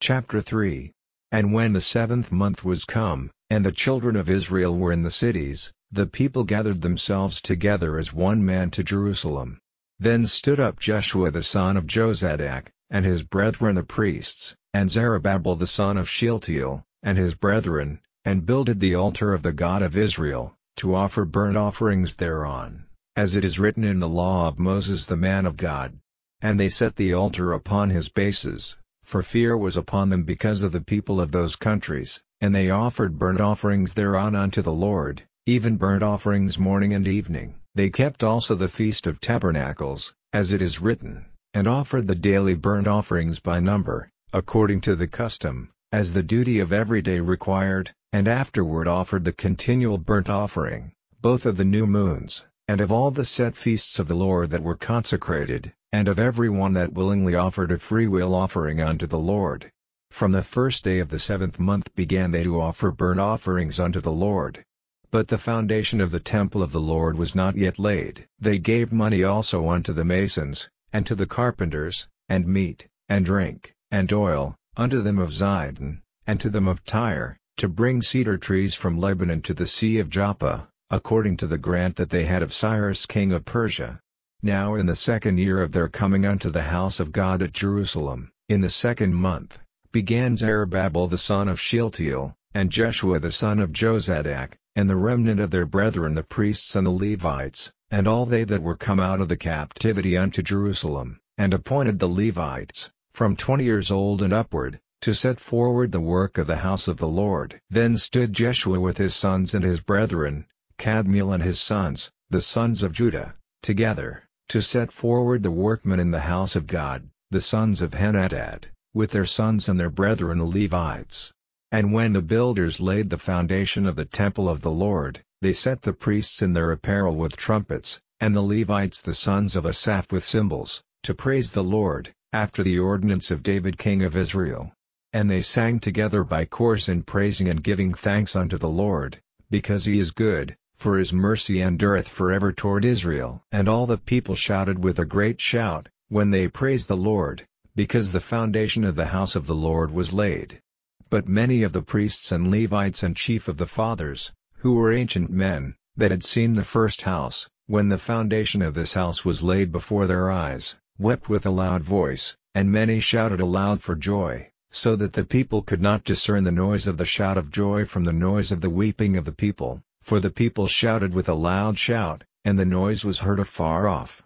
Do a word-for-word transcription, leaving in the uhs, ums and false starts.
Chapter three. And when the seventh month was come, and the children of Israel were in the cities, the people gathered themselves together as one man to Jerusalem. Then stood up Jeshua the son of Jozadak, and his brethren the priests, and Zerubbabel the son of Shealtiel, and his brethren, and builded the altar of the God of Israel, to offer burnt offerings thereon, as it is written in the law of Moses the man of God. And they set the altar upon his bases, for fear was upon them because of the people of those countries, and they offered burnt offerings thereon unto the Lord, even burnt offerings morning and evening. They kept also the feast of tabernacles, as it is written, and offered the daily burnt offerings by number, according to the custom, as the duty of every day required, and afterward offered the continual burnt offering, both of the new moons, and of all the set feasts of the Lord that were consecrated, and of every one that willingly offered a freewill offering unto the Lord. From the first day of the seventh month began they to offer burnt offerings unto the Lord. But the foundation of the temple of the Lord was not yet laid. They gave money also unto the masons, and to the carpenters, and meat, and drink, and oil, unto them of Zidon, and to them of Tyre, to bring cedar trees from Lebanon to the sea of Joppa, according to the grant that they had of Cyrus king of Persia. Now in the second year of their coming unto the house of God at Jerusalem, in the second month, began Zerubbabel the son of Shealtiel, and Jeshua the son of Jozadak, and the remnant of their brethren the priests and the Levites, and all they that were come out of the captivity unto Jerusalem, and appointed the Levites, from twenty years old and upward, to set forward the work of the house of the Lord. Then stood Jeshua with his sons and his brethren, Kadmiel and his sons, the sons of Judah, together, to set forward the workmen in the house of God, the sons of Henadad, with their sons and their brethren the Levites. And when the builders laid the foundation of the temple of the Lord, they set the priests in their apparel with trumpets, and the Levites the sons of Asaph with cymbals, to praise the Lord, after the ordinance of David king of Israel. And they sang together by course in praising and giving thanks unto the Lord, because he is good, for his mercy endureth forever toward Israel. And all the people shouted with a great shout, when they praised the Lord, because the foundation of the house of the Lord was laid. But many of the priests and Levites and chief of the fathers, who were ancient men, that had seen the first house, when the foundation of this house was laid before their eyes, wept with a loud voice, and many shouted aloud for joy, so that the people could not discern the noise of the shout of joy from the noise of the weeping of the people, for the people shouted with a loud shout, and the noise was heard afar off.